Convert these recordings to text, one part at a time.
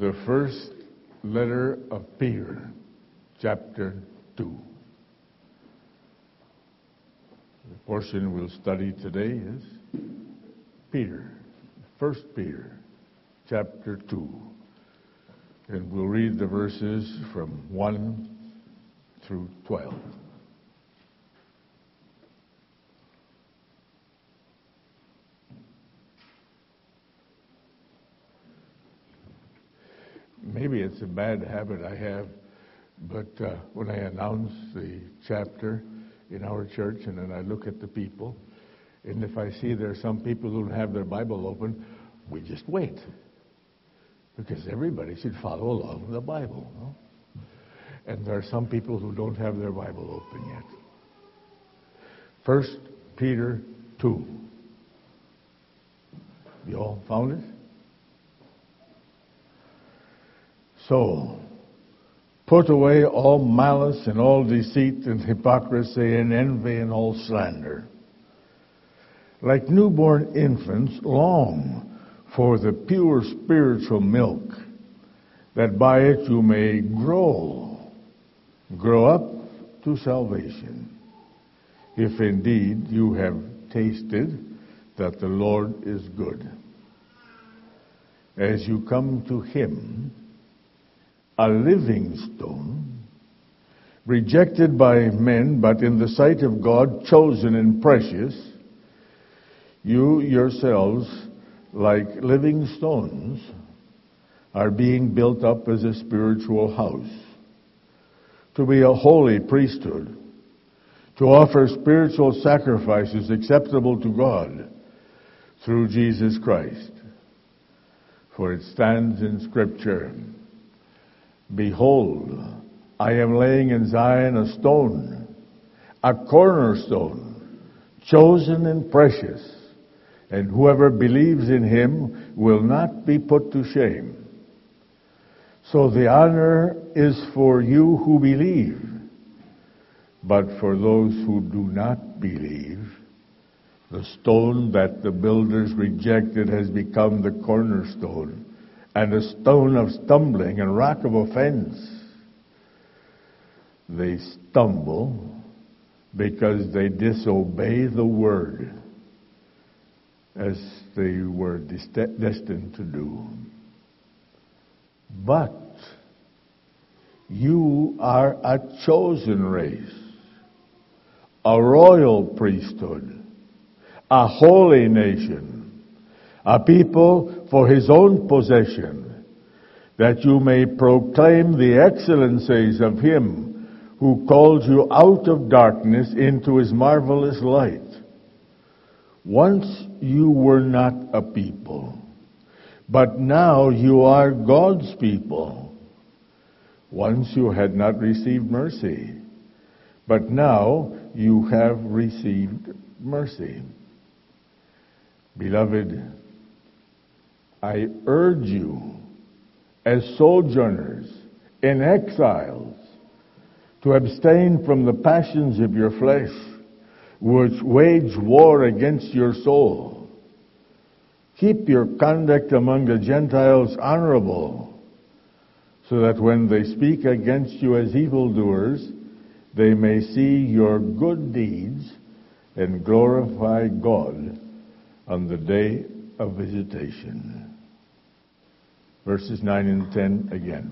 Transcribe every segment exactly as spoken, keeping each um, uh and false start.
the first letter of Peter, chapter two. The portion we'll study today is Peter, First Peter, chapter two. And we'll read the verses from one through twelve. Maybe it's a bad habit I have, but uh, when I announce the chapter in our church and then I look at the people, and if I see there are some people who don't have their Bible open, we just wait. Because everybody should follow along with the Bible. No? And there are some people who don't have their Bible open yet. First Peter two. You all found it? So, put away all malice and all deceit and hypocrisy and envy and all slander. Like newborn infants, long for the pure spiritual milk, that by it you may grow, grow up to salvation, if indeed you have tasted that the Lord is good. As you come to Him, a living stone, rejected by men, but in the sight of God, chosen and precious, you yourselves, like living stones, are being built up as a spiritual house, to be a holy priesthood, to offer spiritual sacrifices acceptable to God through Jesus Christ. For it stands in Scripture, "Behold, I am laying in Zion a stone, a cornerstone, chosen and precious, and whoever believes in Him will not be put to shame." So the honor is for you who believe, but for those who do not believe, the stone that the builders rejected has become the cornerstone, and a stone of stumbling and rock of offense. They stumble because they disobey the word, as they were destined to do. But you are a chosen race, a royal priesthood, a holy nation, a people for His own possession, that you may proclaim the excellencies of Him who called you out of darkness into His marvelous light. Once you were not a people, but now you are God's people. Once you had not received mercy, but now you have received mercy. Beloved, I urge you, as sojourners and exiles, to abstain from the passions of your flesh, which wage war against your soul. Keep your conduct among the Gentiles honorable, so that when they speak against you as evildoers, they may see your good deeds and glorify God on the day of visitation. Verses nine and ten again.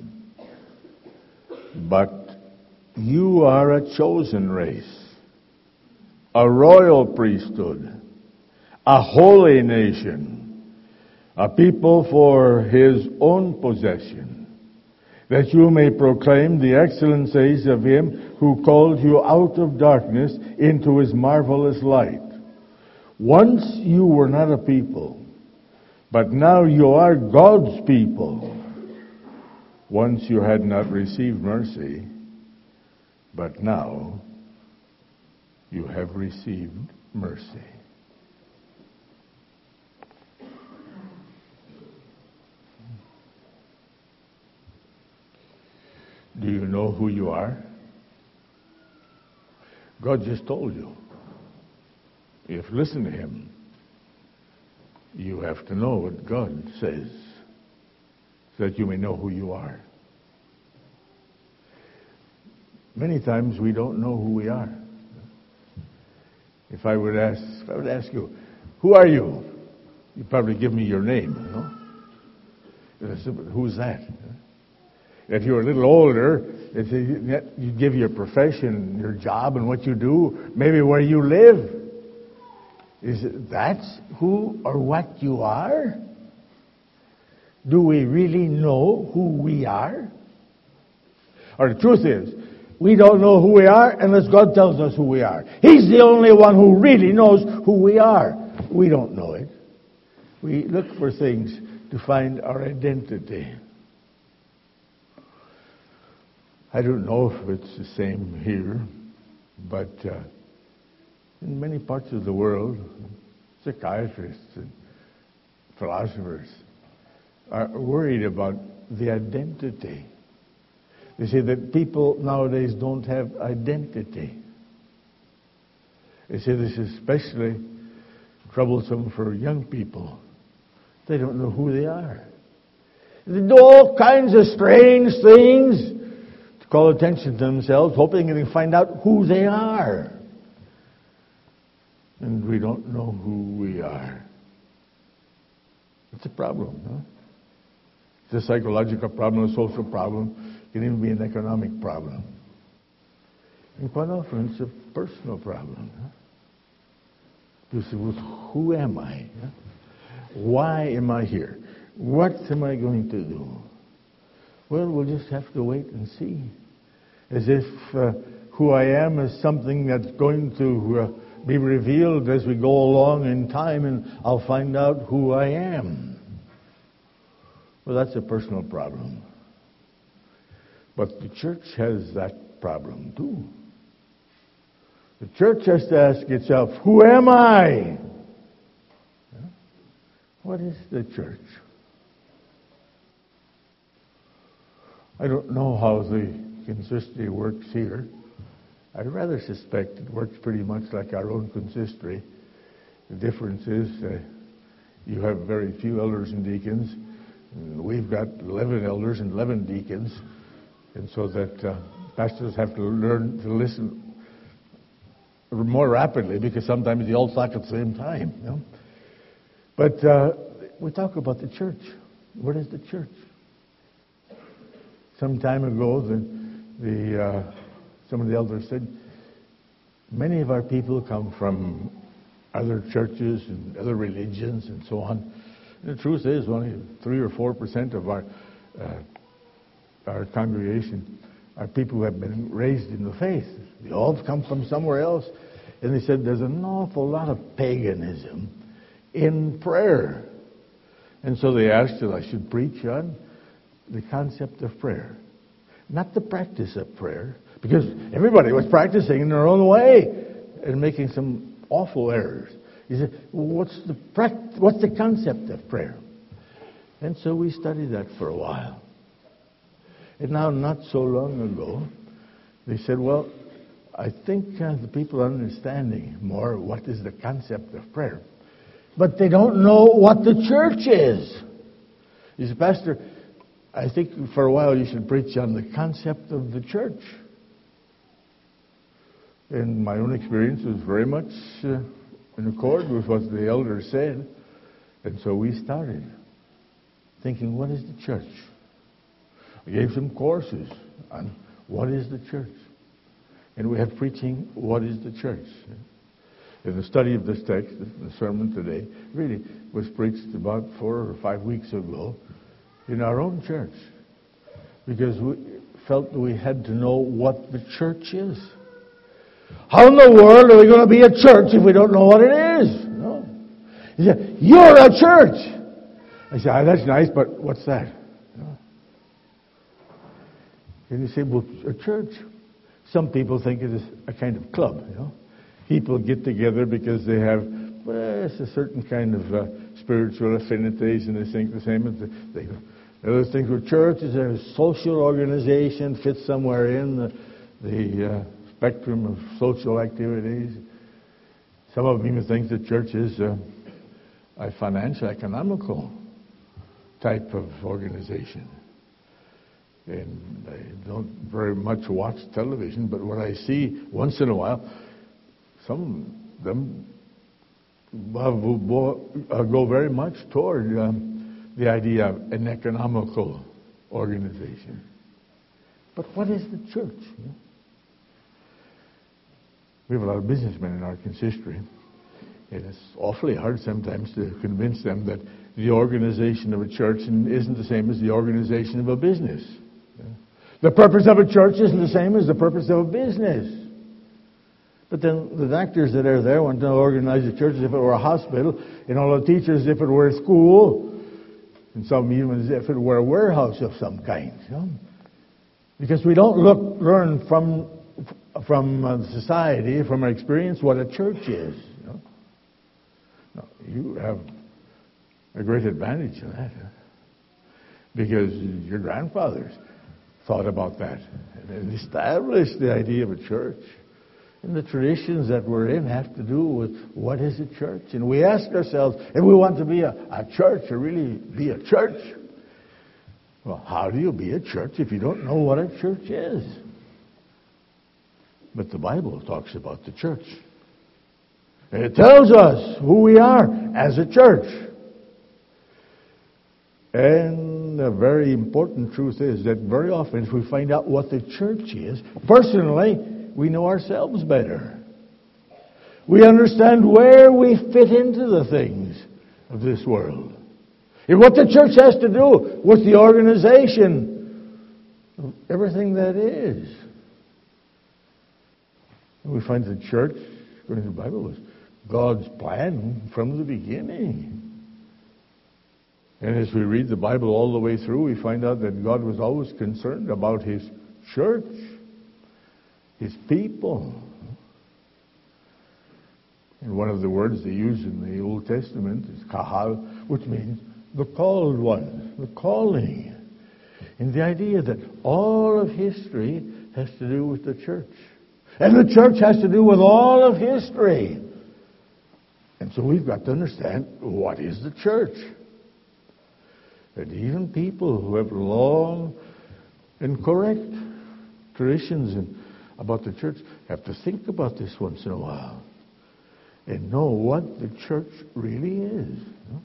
But you are a chosen race, a royal priesthood, a holy nation, a people for His own possession, that you may proclaim the excellencies of Him who called you out of darkness into His marvelous light. Once you were not a people, but now you are God's people. Once you had not received mercy, but now you have received mercy. Do you know who you are? God just told you. If you listen to Him, you have to know what God says. so that you may know who you are. Many times we don't know who we are. If I would ask, if I would ask you, who are you? You'd probably give me your name, you know? And I said, who's that? If you were a little older, you'd give your profession, your job, and what you do, maybe where you live. Is it that's who or what you are? Do we really know who we are? Or the truth is, we don't know who we are unless God tells us who we are. He's the only one who really knows who we are. We don't know it. We look for things to find our identity. I don't know if it's the same here, but uh, in many parts of the world, psychiatrists and philosophers are worried about the identity. They say that people nowadays don't have identity. They say this is especially troublesome for young people. They don't know who they are. They do all kinds of strange things to call attention to themselves, hoping they can find out who they are. And we don't know who we are. It's a problem, huh? It's a psychological problem, a social problem. It can even be an economic problem. And quite often it's a personal problem. Huh? You say, well, who am I? Huh? Why am I here? What am I going to do? Well, we'll just have to wait and see. As if uh, who I am is something that's going to uh, be revealed as we go along in time, and I'll find out who I am. Well, that's a personal problem. But the church has that problem too. The church has to ask itself, who am I? What is the church? I don't know how the consistory works here. I rather suspect it works pretty much like our own consistory. The difference is uh, you have very few elders and deacons. And we've got eleven elders and eleven deacons. And so that uh, pastors have to learn to listen more rapidly because sometimes they all talk at the same time. You know? But uh, we talk about the church. What is the church? Some time ago, the, the, uh, some of the elders said, many of our people come from other churches and other religions and so on. And the truth is, only three or four percent of our uh, our congregation are people who have been raised in the faith. They all come from somewhere else. And they said there's an awful lot of paganism in prayer. And so they asked that I should preach on the concept of prayer. Not the practice of prayer, because everybody was practicing in their own way and making some awful errors. He said, well, what's the pract- what's the concept of prayer? And so we studied that for a while. And now, not so long ago, they said, well, I think uh, the people are understanding more what is the concept of prayer. But they don't know what the church is. He said, Pastor, I think for a while you should preach on the concept of the church. And my own experience was very much uh, in accord with what the elders said. And so we started thinking, what is the church? I gave some courses on what is the church. And we have preaching, what is the church? And the study of this text, the sermon today, really was preached about four or five weeks ago in our own church. Because we felt that we had to know what the church is. How in the world are we going to be a church if we don't know what it is? No. He said, you're a church. I said, oh, that's nice, but what's that? No. And you say, well, a church. Some people think it is a kind of club, you know. People get together because they have, well, it's a certain kind of uh, spiritual affinities, and they think the same as they. Others think well, church is a social organization, fits somewhere in the, the uh, spectrum of social activities. Some of them even think that church is uh, a financial, economical type of organization. And I don't very much watch television, but what I see once in a while, some of them go very much toward um, the idea of an economical organization. But what is the church? You know? We have a lot of businessmen in our consistory, and it's awfully hard sometimes to convince them that the organization of a church isn't the same as the organization of a business. The purpose of a church isn't the same as the purpose of a business. But then the doctors that are there want to organize the church as if it were a hospital, and all the teachers as if it were a school, and some even as if it were a warehouse of some kind. You know? Because we don't look, learn from from uh, society, from our experience, what a church is. You know? No, you have a great advantage in that, huh? Because your grandfathers thought about that and established the idea of a church. And the traditions that we're in have to do with what is a church. And we ask ourselves, if we want to be a, a church, or really be a church, well, how do you be a church if you don't know what a church is? But the Bible talks about the church. And it tells us who we are as a church. And a very important truth is that very often if we find out what the church is, personally, we know ourselves better. We understand where we fit into the things of this world. And what the church has to do with the organization of everything that is. And we find the church, according to the Bible, was God's plan from the beginning. And as we read the Bible all the way through, we find out that God was always concerned about His church, His people. And one of the words they use in the Old Testament is kahal, which means the called one, the calling. And the idea that all of history has to do with the church. And the church has to do with all of history. And so we've got to understand, what is the church? And even people who have long and correct traditions and about the church have to think about this once in a while and know what the church really is.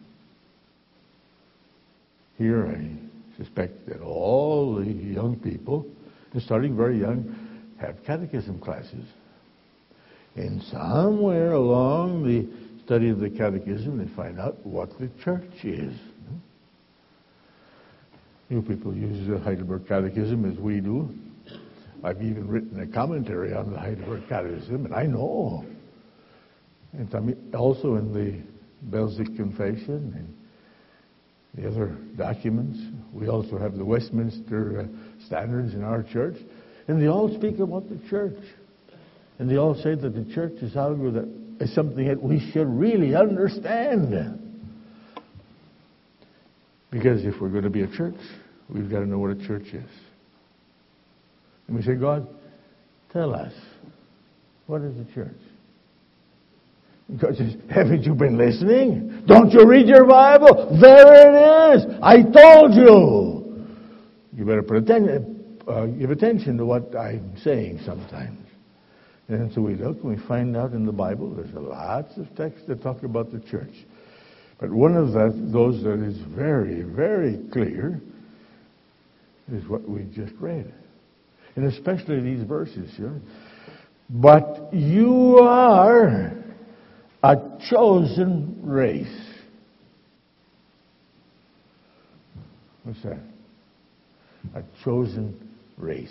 Here I suspect that all the young people, starting very young, have catechism classes. And somewhere along the study of the catechism, they find out what the church is. You people use the Heidelberg Catechism as we do. I've even written a commentary on the Heidelberg Catechism, and I know. And also in the Belgic Confession and the other documents. We also have the Westminster uh, Standards in our church. And they all speak about the church. And they all say that the church is, that is something that we should really understand. Because if we're going to be a church, we've got to know what a church is. And we say, God, tell us, what is a church? God says, haven't you been listening? Don't you read your Bible? There it is. I told you. You better put attention. Uh, give attention to what I'm saying sometimes. And so we look and we find out in the Bible there's lots of texts that talk about the church. But one of the, those that is very, very clear is what we just read. And especially these verses here. But you are a chosen race. What's that? A chosen race.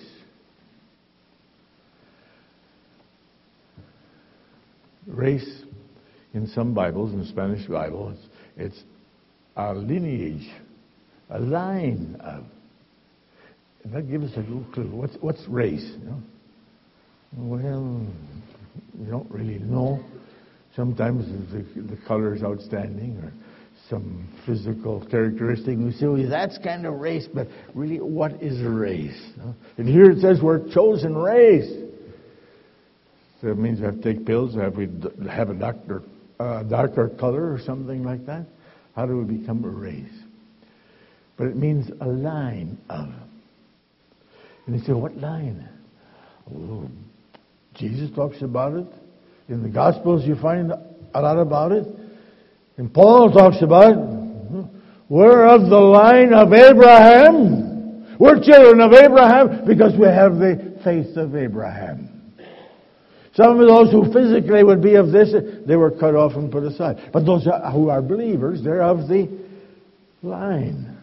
Race, in some Bibles, in the Spanish Bible, it's, it's a lineage, a line of. And that gives us a little clue. What's, what's race? You know? Well, we don't really know. Sometimes the, the color is outstanding, or some physical characteristic. We say, well, that's kind of race, but really, what is a race? No? And here it says we're a chosen race. So it means we have to take pills, have we have a darker, uh, darker color or something like that? How do we become a race? but it means a line of. And you say, what line? Oh, Jesus talks about it. In the Gospels you find a lot about it. And Paul talks about it. We're of the line of Abraham. We're children of Abraham because we have the faith of Abraham. Some of those who physically would be of this, they were cut off and put aside. But those who are believers, they're of the line.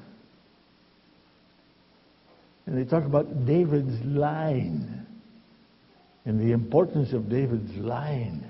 And they talk about David's line and the importance of David's line.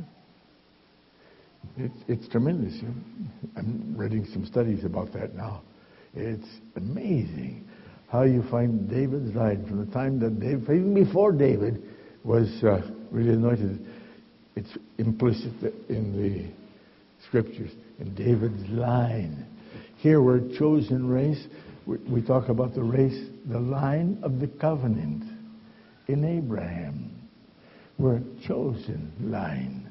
It's, it's tremendous. I'm reading some studies about that now. It's amazing how you find David's line from the time that David, even before David was uh, really anointed. It's implicit in the Scriptures, in David's line. Here we're a chosen race. We, we talk about the race, the line of the covenant in Abraham. We're a chosen line.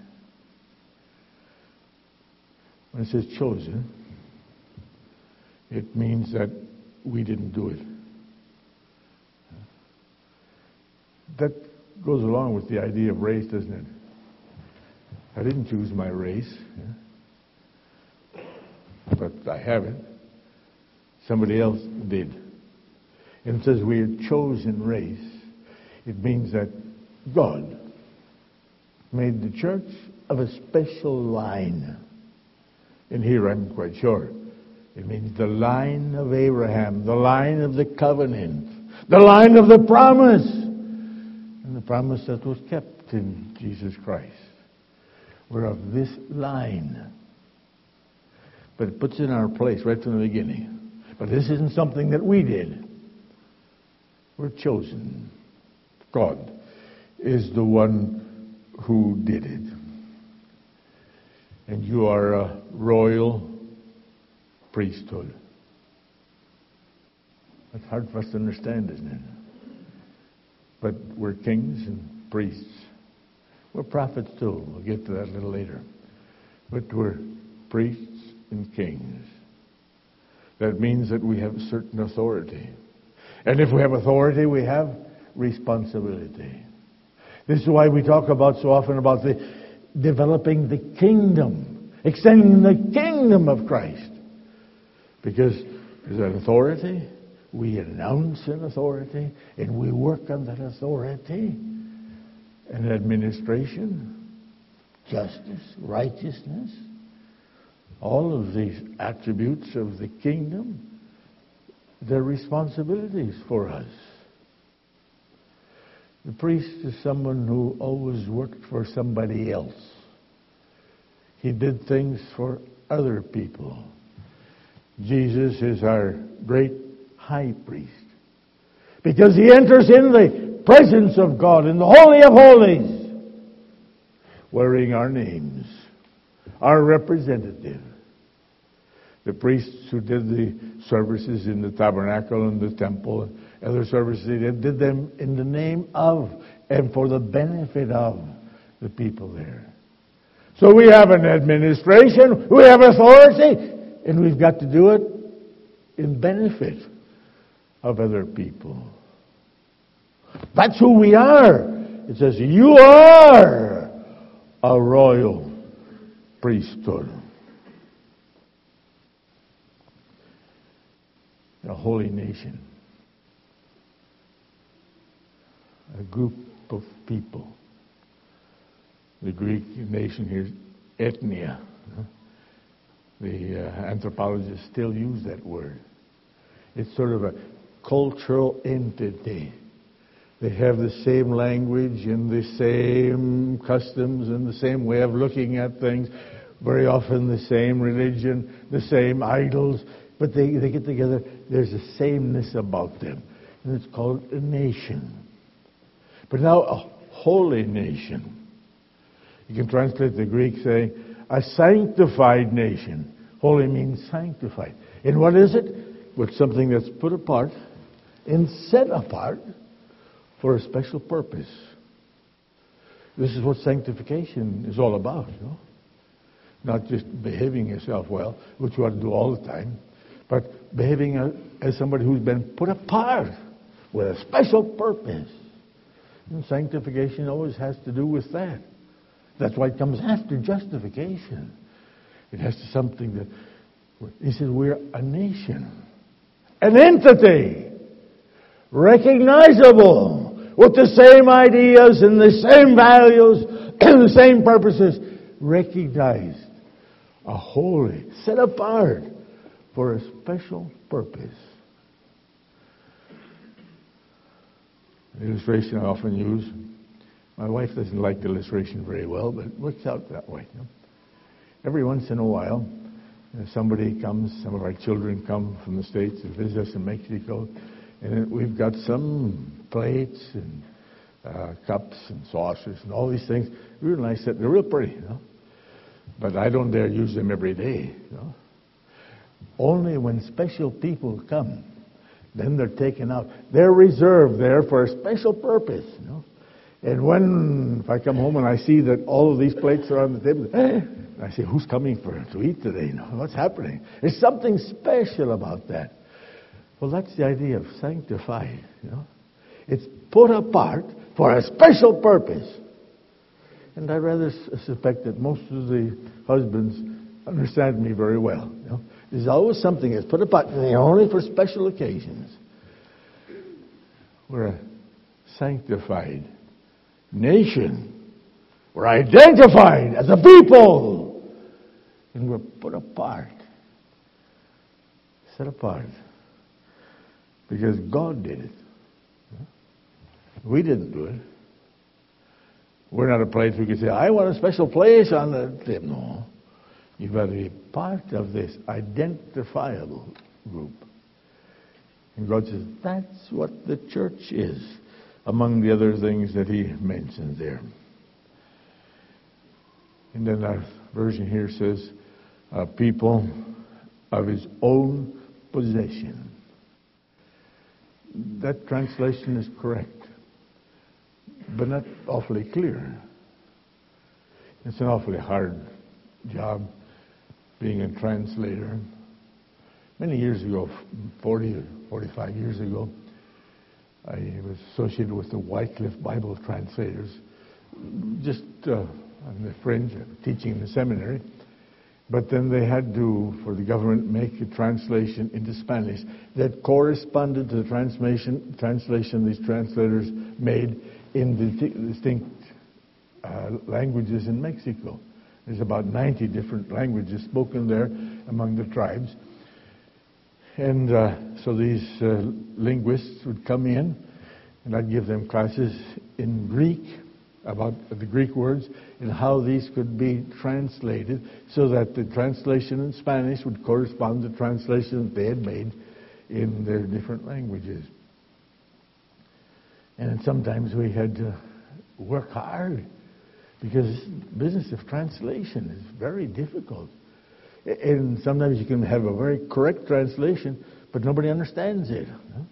When it says chosen, it means that we didn't do it. That goes along with the idea of race, doesn't it? I didn't choose my race, yeah. But I have it. Somebody else did. And it says we're a chosen race. It means that God made the church of a special line. And here I'm quite sure it means the line of Abraham, the line of the covenant, the line of the promise, and the promise that was kept in Jesus Christ. We're of this line. But it puts in our place right from the beginning. But this isn't something that we did. We're chosen. God is the one who did it. And you are a royal priesthood. That's hard for us to understand, isn't it? But we're kings and priests. We're prophets too. We'll get to that a little later. But we're priests and kings. That means that we have certain authority. And if we have authority, we have responsibility. This is why we talk about so often about the developing the kingdom, extending the kingdom of Christ. Because there's an authority, we announce an authority, and we work on that authority. And administration, justice, righteousness, all of these attributes of the kingdom, they're responsibilities for us. The priest is someone who always worked for somebody else. He did things for other people. Jesus is our great high priest because he enters in the presence of God in the Holy of Holies, wearing our names, our representative. The priests who did the services in the tabernacle and the temple and other services they did, did them in the name of and for the benefit of the people there. So we have an administration, we have authority, and we've got to do it in benefit of other people. That's who we are. It says, you are a royal priesthood. A holy nation. A group of people. The Greek nation here is ethnia. The uh, anthropologists still use that word. It's sort of a cultural entity. They have the same language and the same customs and the same way of looking at things. Very often the same religion, the same idols. But they, they get together, there's a sameness about them. And it's called a nation. But now a holy nation. You can translate the Greek saying, a sanctified nation. Holy means sanctified. And what is it? Well, it's something that's put apart and set apart for a special purpose. This is what sanctification is all about, you know. Not just behaving yourself well, which you ought to do all the time, but behaving as somebody who's been put apart with a special purpose. And sanctification always has to do with that. That's why it comes after justification. It has to something that, he says, we're a nation, an entity, recognizable, with the same ideas and the same values and the same purposes, recognized, a holy, set apart for a special purpose. The illustration I often use, my wife doesn't like the illustration very well, but it works out that way. You know? Every once in a while, you know, somebody comes, some of our children come from the States to visit us in Mexico, and we've got some plates and uh, cups and saucers and all these things. Real nice, they're real pretty, you know. But I don't dare use them every day, you know. Only when special people come, then they're taken out. They're reserved there for a special purpose, you know. And when, if I come home and I see that all of these plates are on the table, I say, who's coming for to eat today? You know, what's happening? There's something special about that. Well, that's the idea of sanctified, you know. It's put apart for a special purpose. And I rather suspect that most of the husbands understand me very well. You know? There's always something that's put apart, and only for special occasions. We're a sanctified nation. We're identified as a people. And we're put apart. Set apart. Because God did it. We didn't do it. We're not a place we can say, I want a special place on the table. No. You've got to be part of this identifiable group. And God says, that's what the church is, among the other things that he mentions there. And then our version here says, a people of his own possession. That translation is correct, but not awfully clear. It's an awfully hard job being a translator. Many years ago, forty or forty-five years ago, I was associated with the Wycliffe Bible translators, just uh, on the fringe, teaching in the seminary. But then they had to, for the government, make a translation into Spanish that corresponded to the translation translation these translators made in the distinct uh, languages in Mexico. There's about ninety different languages spoken there among the tribes. And uh, so these uh, linguists would come in, and I'd give them classes in Greek about the Greek words and how these could be translated so that the translation in Spanish would correspond to the translation that they had made in their different languages. And sometimes we had to work hard because business of translation is very difficult. And sometimes you can have a very correct translation, but nobody understands it.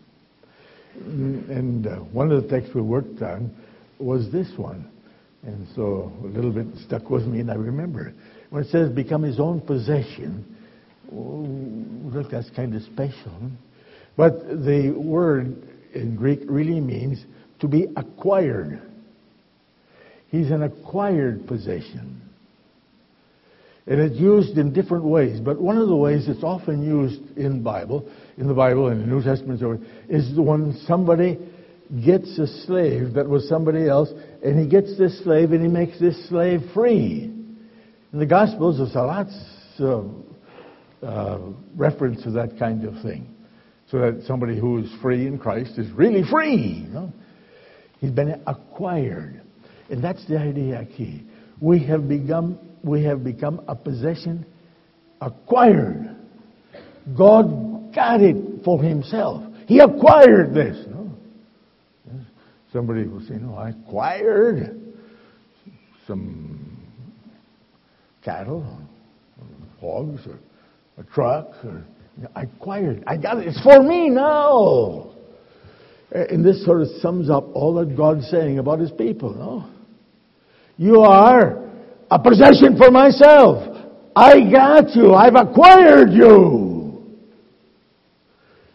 And uh, one of the texts we worked on was this one. And so a little bit stuck with me, and I remember it. When it says become his own possession, oh, look, that's kind of special. But the word in Greek really means to be acquired. He's an acquired possession. And it's used in different ways, but one of the ways it's often used in Bible, in the Bible and the New Testament, is when somebody gets a slave that was somebody else, and he gets this slave and he makes this slave free. In the Gospels, there's a lot of uh, reference to that kind of thing, so that somebody who is free in Christ is really free. You know? He's been acquired, and that's the idea key. We have become. We have become a possession acquired. God got it for himself. He acquired this. No? Somebody will say, no, I acquired some cattle, or hogs, or a truck. Or, I acquired. I got it. It's for me now. And this sort of sums up all that God's saying about his people. No? You are a possession for myself. I got you. I've acquired you.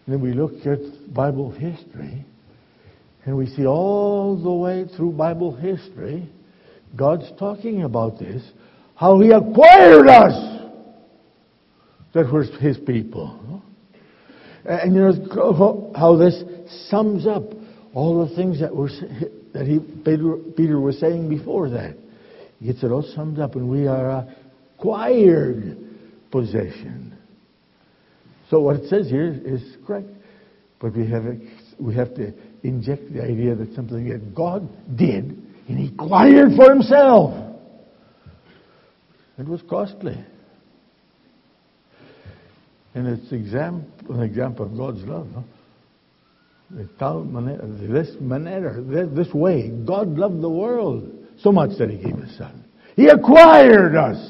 then we look at Bible history, and we see all the way through Bible history, God's talking about this, how He acquired us, that we're His people. And you know how this sums up all the things that were that he Peter, Peter was saying before that. He gets it all summed up, and we are acquired possession. So what it says here is correct, but we have we have to inject the idea that something that God did and He acquired for Himself. It was costly. And it's exam- an example of God's love. No? This manner, this way, God loved the world so much that He gave His Son. He acquired us.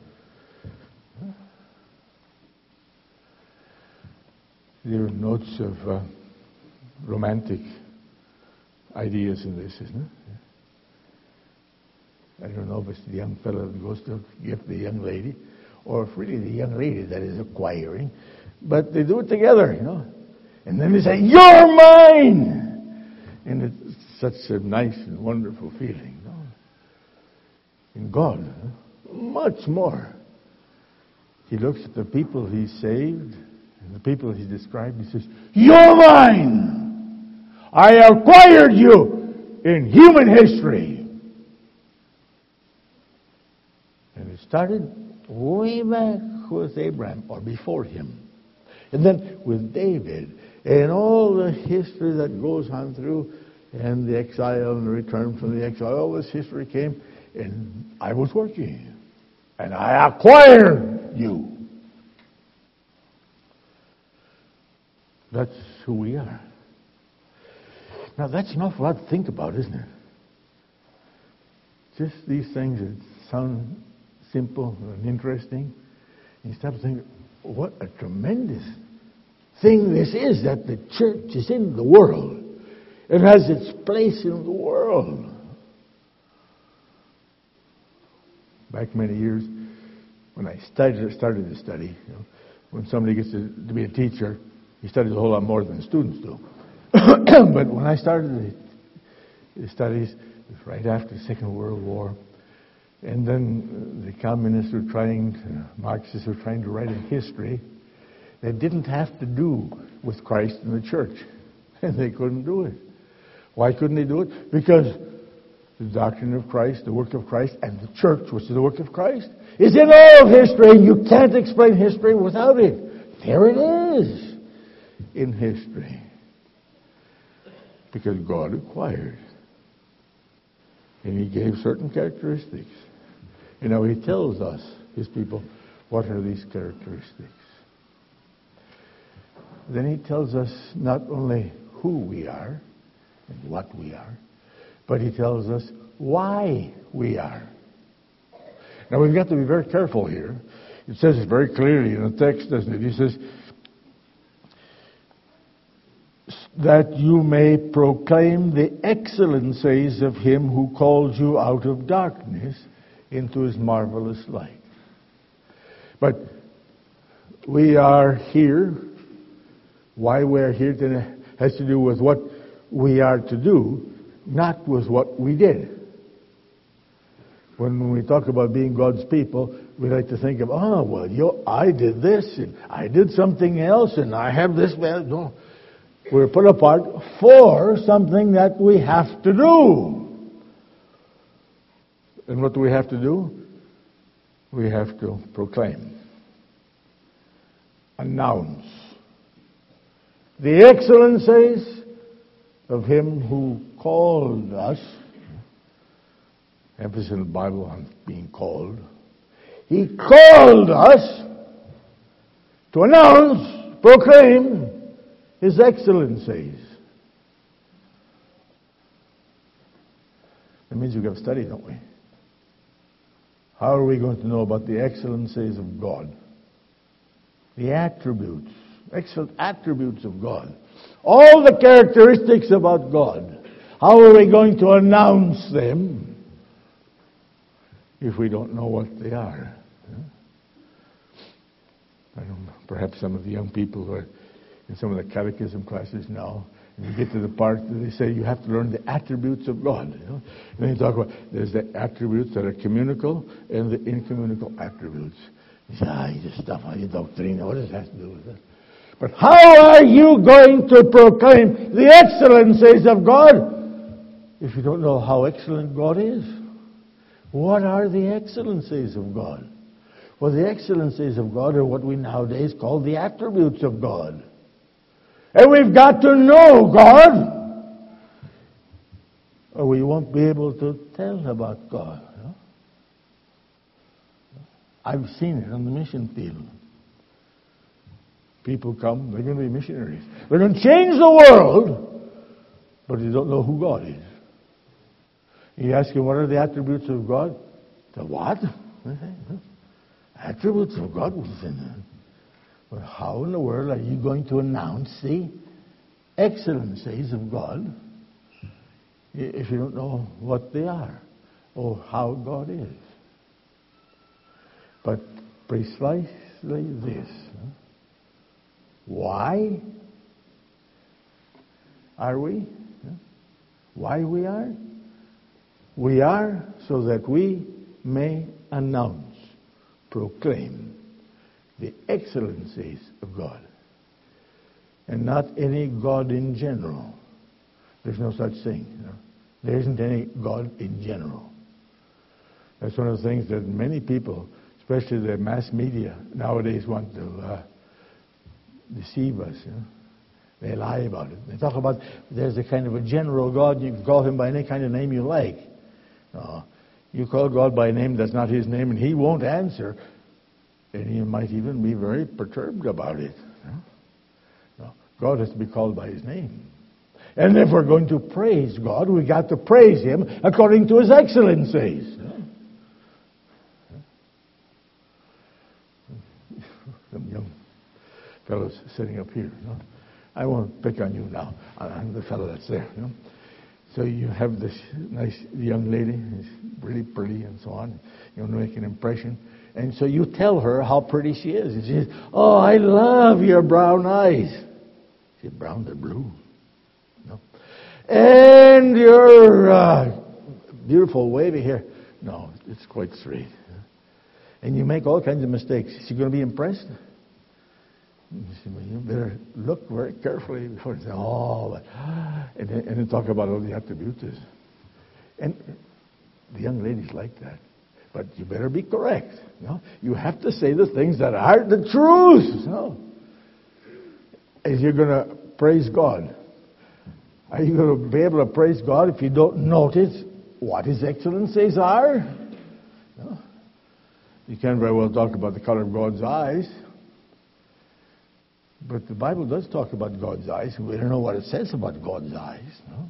There are notes of uh, romantic ideas in this, isn't it? I don't know if it's the young fellow that goes to gift the young lady, or if really the young lady that is acquiring, but they do it together, you know. And then they say, "You're mine!" And it's such a nice and wonderful feeling, you know. In God, much more. He looks at the people He saved, and the people He described, He says, "You're mine! I acquired you in human history." And it started way back with Abraham, or before him. And then with David, and all the history that goes on through, and the exile and the return from the exile, all this history came, and I was working. And I acquired you. That's who we are. Now that's an awful lot to think about, isn't it? Just these things that sound simple and interesting. And you start thinking, what a tremendous thing this is, that the church is in the world. It has its place in the world. Back many years, when I started, started to study, you know, when somebody gets to, to be a teacher, he studies a whole lot more than students do. But when I started the, the studies, it was right after the Second World War. And then the communists were trying, to, Marxists were trying to write a history that didn't have to do with Christ and the church. And they couldn't do it. Why couldn't they do it? Because the doctrine of Christ, the work of Christ, and the church, which is the work of Christ, is in all of history. You can't explain history without it. There it is in history. Because God acquired. And He gave certain characteristics. You know, He tells us, His people, what are these characteristics. Then He tells us not only who we are and what we are, but He tells us why we are. Now we've got to be very careful here. It says it very clearly in the text, doesn't it? He says, that you may proclaim the excellencies of Him who called you out of darkness into His marvelous light. But we are here. Why we're here has to do with what we are to do, not with what we did. When we talk about being God's people, we like to think of, oh, well, you, I did this, and I did something else, and I have this. No. We're put apart for something that we have to do. And what do we have to do? We have to proclaim, announce the excellencies of Him who called us. Emphasis in the Bible on being called. He called us to announce, proclaim His excellencies. That means we've got to study, don't we? How are we going to know about the excellencies of God? The attributes, excellent attributes of God. All the characteristics about God. How are we going to announce them if we don't know what they are? I don't know, perhaps some of the young people who are in some of the catechism classes now. And you get to the part that they say you have to learn the attributes of God. You know? And then you talk about there's the attributes that are communicable and the incommunicable attributes. You say, ah, you just stuff on your doctrine. What does that have to do with it? But how are you going to proclaim the excellencies of God if you don't know how excellent God is? What are the excellencies of God? Well, the excellencies of God are what we nowadays call the attributes of God. And we've got to know God, or we won't be able to tell about God. You know? I've seen it on the mission field. People come, they're going to be missionaries. They're going to change the world, but they don't know who God is. You ask them, what are the attributes of God? The what? Attributes of God? What's in there? Well, how in the world are you going to announce the excellencies of God if you don't know what they are or how God is? But precisely this. Why are we? Why we are? We are so that we may announce, proclaim the excellencies of God. And not any God in general. There's no such thing. You know? There isn't any God in general. That's one of the things that many people, especially the mass media, nowadays want to uh, deceive us. You know? They lie about it. They talk about there's a kind of a general God, you can call him by any kind of name you like. No, you call God by a name that's not his name, and he won't answer. And he might even be very perturbed about it. No? No. God has to be called by his name. And if we're going to praise God, we've got to praise him according to his excellencies. No? Some young fellows sitting up here. No? I won't pick on you now. I'm the fellow that's there. You know? So you have this nice young lady, who's really pretty and so on. You want to make an impression. And so you tell her how pretty she is. And she says, oh, I love your brown eyes. She said, brown, they're blue. No. And your uh, beautiful wavy hair. No, it's quite straight. And you make all kinds of mistakes. Is she going to be impressed? You say, well, you better look very carefully before you say, oh, but, and then, and then talk about all the attributes. And the young ladies like that. But you better be correct. You know? You have to say the things that are the truth. You know? If you're going to praise God, are you going to be able to praise God if you don't notice what his excellencies are? You know? You can very well talk about the color of God's eyes. But the Bible does talk about God's eyes. We don't know what it says about God's eyes. No?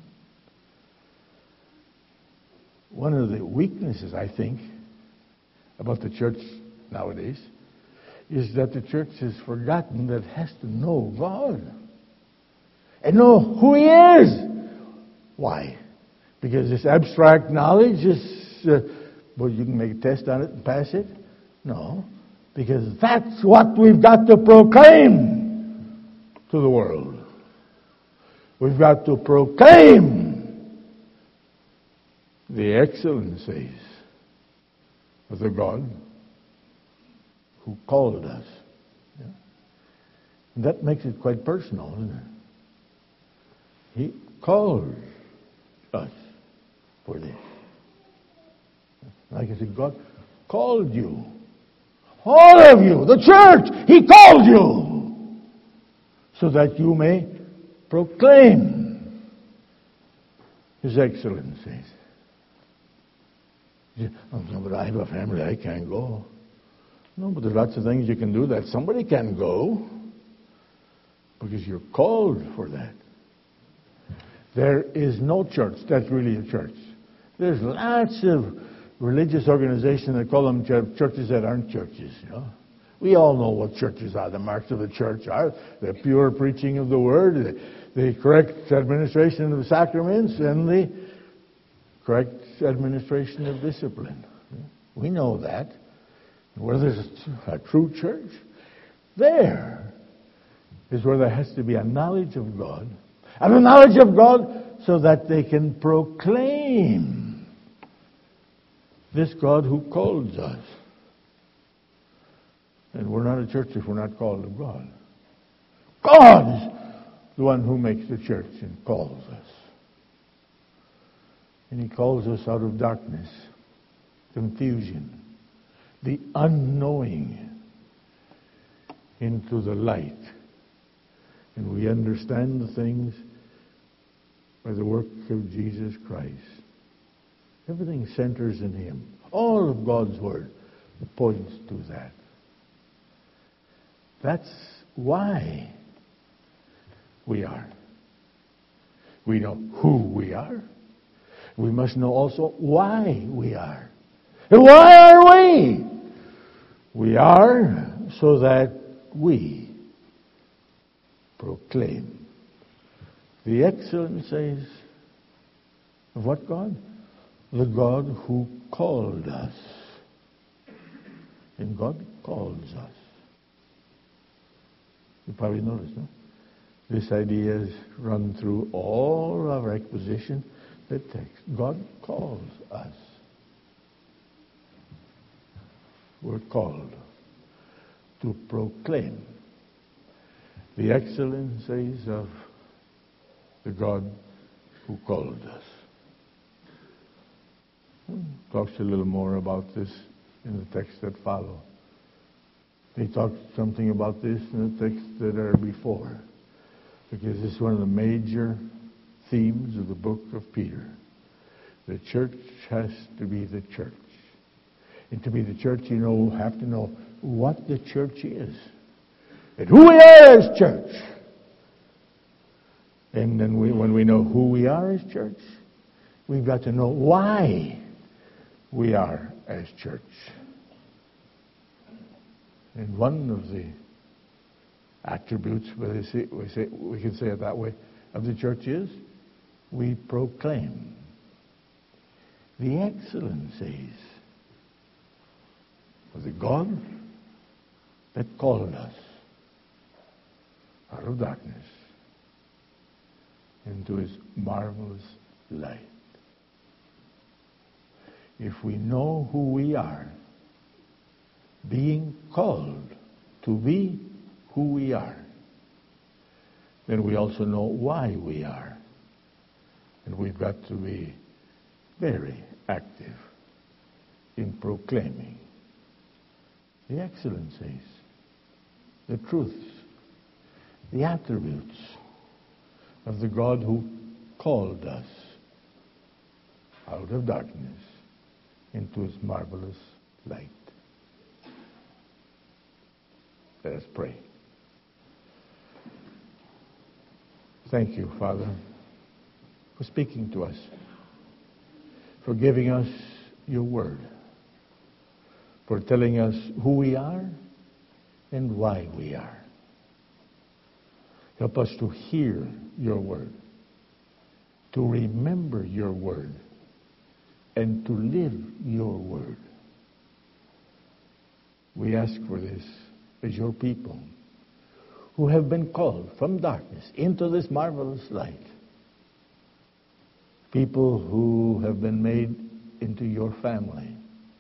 One of the weaknesses, I think, about the church nowadays is that the church has forgotten that it has to know God and know who he is. Why? Because this abstract knowledge is, uh, well, you can make a test on it and pass it? No. Because that's what we've got to proclaim to the world. We've got to proclaim the excellencies of the God who called us. Yeah. And that makes it quite personal, doesn't it? He called us for this. Like I said, God called you. All of you, the church, he called you so that you may proclaim his excellencies. You say, oh, no, but I have a family, I can't go. No, but there's lots of things you can do that somebody can go because you're called for that. There is no church that's really a church. There's lots of religious organizations that call them churches that aren't churches. You know? We all know what churches are. The marks of the church are the pure preaching of the word, the, the correct administration of the sacraments, and the correct administration of discipline. We know that. Where there's a true church, there is where there has to be a knowledge of God, and a knowledge of God so that they can proclaim this God who calls us. And we're not a church if we're not called of God. God is the one who makes the church and calls us. And He calls us out of darkness, confusion, the unknowing, into the light. And we understand the things by the work of Jesus Christ. Everything centers in Him. All of God's Word points to that. That's why we are. We know who we are. We must know also why we are. And why are we? We are so that we proclaim the excellencies of what God? The God who called us. And God calls us. You probably noticed, no? This idea is run through all of our exposition, the text. God calls us. We're called to proclaim the excellencies of the God who called us. Talks a little more about this in the texts that follow. He talks something about this in the texts that are before, because this is one of the major themes of the book of Peter. The church has to be the church. And to be the church, you know, have to know what the church is and who we are as church. And then we, when we know who we are as church, we've got to know why we are as church. And one of the attributes, we, say, we, say, we can say it that way, of the church is we proclaim the excellencies of the God that called us out of darkness into His marvelous light. If we know who we are, being called to be who we are, then we also know why we are. And we've got to be very active in proclaiming the excellencies, the truths, the attributes of the God who called us out of darkness into His marvelous light. Let us pray. Thank you, Father, for speaking to us, for giving us your word, for telling us who we are and why we are. Help us to hear your word, to remember your word, and to live your word. We ask for this as your people who have been called from darkness into this marvelous light. People who have been made into your family,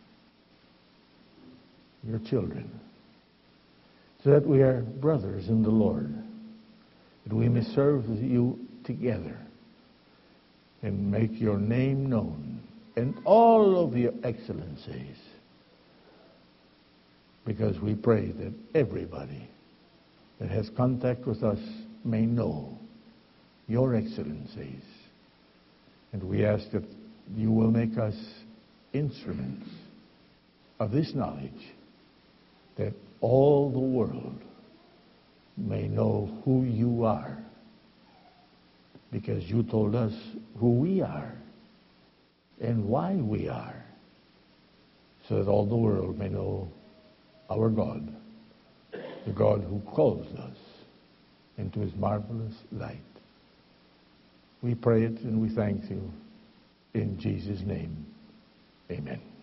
your children, so that we are brothers in the Lord, that we may serve you together and make your name known and all of your excellencies, because we pray that everybody that has contact with us may know your excellencies. And we ask that you will make us instruments of this knowledge, that all the world may know who you are, because you told us who we are and why we are, so that all the world may know our God, the God who calls us into His marvelous light. We pray it and we thank you in Jesus' name. Amen.